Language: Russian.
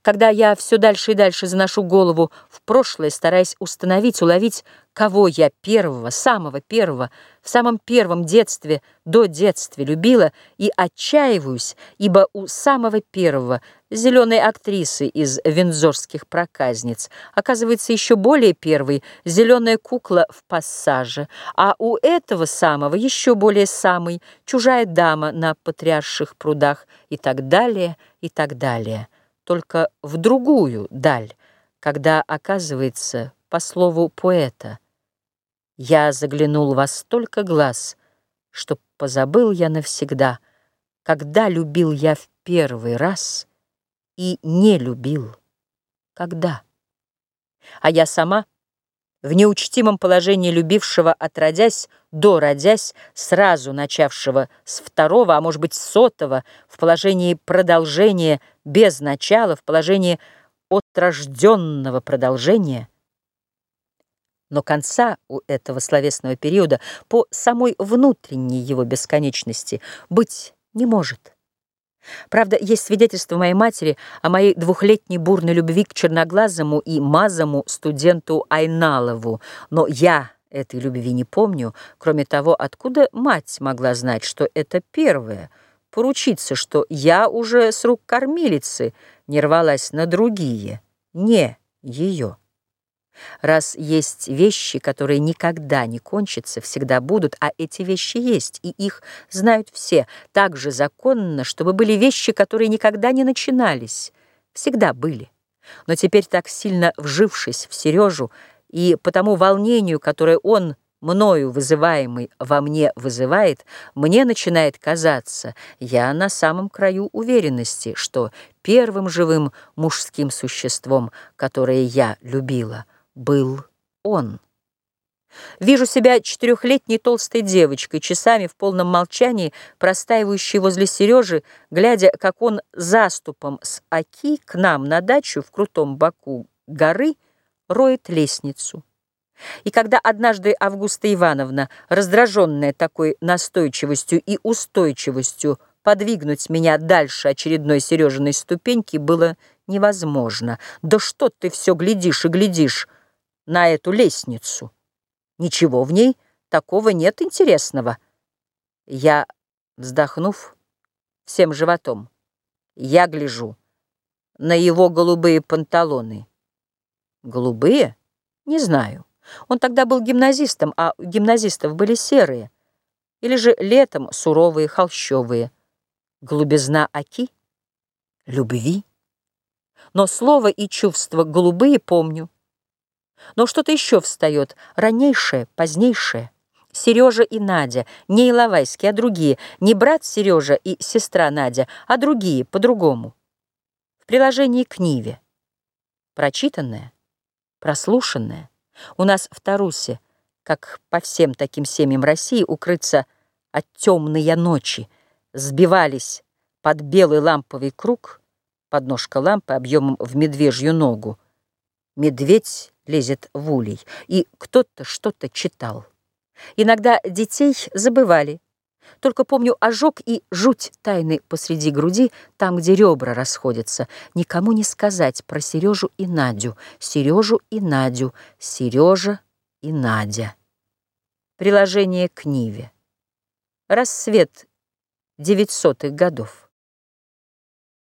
Когда я все дальше и дальше заношу голову в прошлое, стараясь установить, уловить, кого я первого, самого первого, в самом первом детстве, до детства любила, и отчаиваюсь, ибо у самого первого, зеленой актрисы из «Виндзорских проказниц», оказывается еще более первой, зеленая кукла в «Пассаже», а у этого самого еще более самой, чужая дама на Патриарших прудах и так далее, и так далее. Только в другую даль, когда, оказывается, по слову поэта, «Я заглянул во столько глаз, что позабыл я навсегда, когда любил я в первый раз и не любил, когда». А я сама, в неучтимом положении любившего отродясь, дородясь, сразу начавшего с второго, а может быть сотого, в положении продолжения без начала, в положении отрожденного продолжения. Но конца у этого словесного периода по самой внутренней его бесконечности быть не может. Правда, есть свидетельство моей матери о моей двухлетней бурной любви к черноглазому и мазому студенту Айналову, но я этой любви не помню, кроме того, откуда мать могла знать, что это первое, поручиться, что я уже с рук кормилицы не рвалась на другие, не ее. Раз есть вещи, которые никогда не кончатся, всегда будут, а эти вещи есть, и их знают все, так же законно, чтобы были вещи, которые никогда не начинались, всегда были. Но теперь, так сильно вжившись в Сережу, и по тому волнению, которое он, мною вызываемый, во мне вызывает, мне начинает казаться, я на самом краю уверенности, что первым живым мужским существом, которое я любила, был он. Вижу себя четырехлетней толстой девочкой, часами в полном молчании, простаивающей возле Сережи, глядя, как он заступом с Оки к нам на дачу в крутом боку горы роет лестницу. И когда однажды Августа Ивановна, раздраженная такой настойчивостью и устойчивостью подвигнуть меня дальше очередной Сережиной ступеньки, было невозможно. «Да что ты все глядишь и глядишь на эту лестницу? Ничего в ней такого нет интересного». Я, вздохнув всем животом, я гляжу на его голубые панталоны. Голубые? Не знаю. Он тогда был гимназистом, а у гимназистов были серые. Или же летом суровые, холщовые. Голубизна Оки? Любви? Но слово и чувство голубые помню. Но что-то еще встает, раннейшее, позднейшее. Сережа и Надя, не Иловайские, а другие, не брат Сережа и сестра Надя, а другие, по-другому. В приложении к Ниве. Прочитанное, прослушанное. У нас в Тарусе, как по всем таким семьям России, укрыться от темной ночи, сбивались под белый ламповый круг, подножка лампы объемом в медвежью ногу. Медведь лезет в улей, и кто-то что-то читал. Иногда детей забывали. Только помню ожог и жуть тайны посреди груди, там, где ребра расходятся. Никому не сказать про Сережу и Надю, Сережу и Надю, Сережа и Надя. Приложение к Ниве. Рассвет 900-х годов.